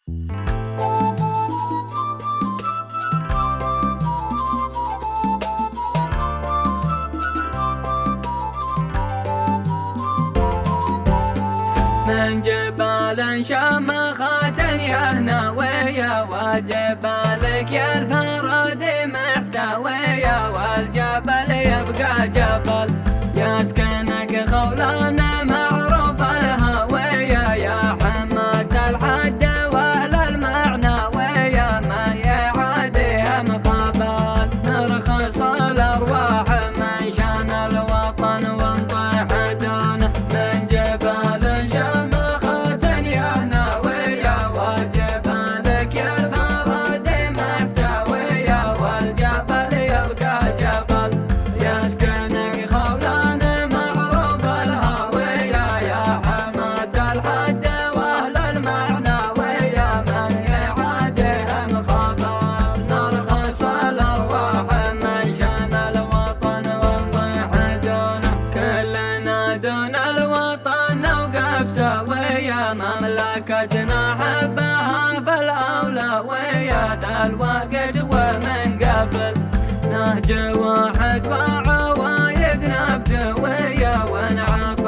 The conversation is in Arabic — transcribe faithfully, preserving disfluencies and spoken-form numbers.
من جبال شامخات يا ناوية وجبالك يا الفرد محتوية والجبل يبقى جبل يسكنك خولان معروف الهوية يا حماد الحد واهل المعنوية ما يعاديها مخابل نرخص الارواح من شان الوطن ونطيح دونه من جبال مملكتنا حبها في الأولويات الوقت ومن قبل نهج واحد وعوايدنا بدوية ونعطي